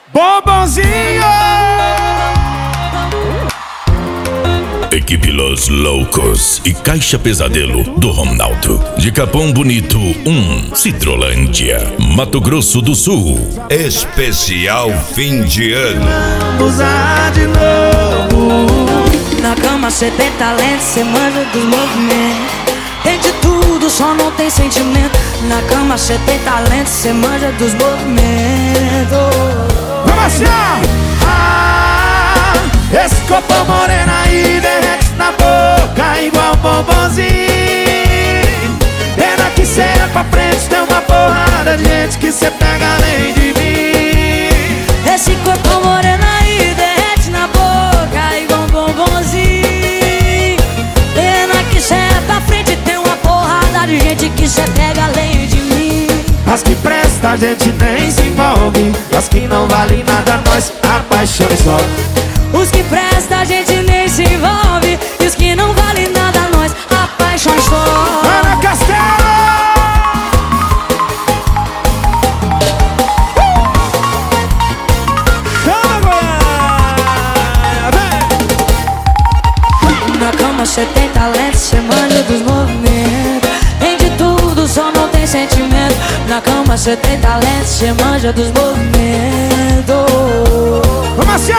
Bombonzinho! Equipe Los Loucos e Caixa Pesadelo do Ronaldo. De Capão Bonito 1, Cidrolândia, Mato Grosso do Sul. Especial fim de ano. Vamos usar de novo. Na cama cê tem talento, cê manja dos movimentos. Tem de tudo, só não tem sentimento. Na cama cê tem talento, cê manja dos movimentos. Vamos assim, esse corpo moreno aí derrete na boca igual bombonzinho. Pena que cê é pra frente, tem uma porrada de gente que cê pega além de mim. Esse corpo moreno aí derrete na boca igual bombonzinho. Pena que cê é pra frente, tem uma porrada de gente que cê pega além de mim. As que presta a gente nem se envolve, as que não valem nada nós apaixona só. Os que presta a gente nem se envolve, e os que não valem nada nós apaixona só. Ana Castelo! Chama Goiânia, vem! Na cama cê tem talento, cê manja dos movimentos. Tem de tudo, só não tem sentimento. Na cama cê tem talento, cê manja dos movimentos. Vamos assim,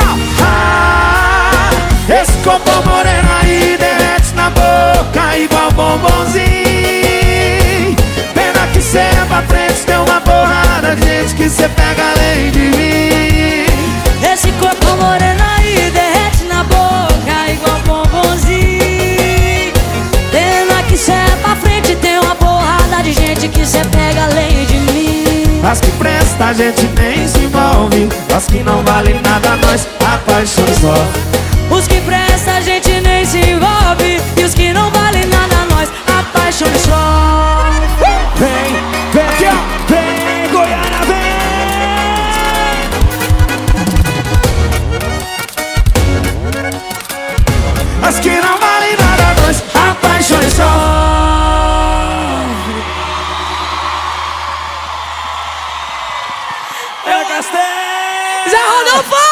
esse corpo moreno aí derrete na boca igual bombonzinho. Pena que cê é pra frente, tem uma porrada de gente que cê pega além de mim. Esse corpo moreno aí derrete na boca igual bombonzinho. Pena que cê é pra frente, tem uma porrada de gente que cê pega além de mim. As que presta a gente nem se envolve, as que não valem nada nós apaixona só. Os que presta a gente nem se envolve, e os que não valem nada nós apaixona só. Vem, vem aqui, ó, vem Goiânia, vem! As que não valem nada nós apaixona só. Zé Rodolfo!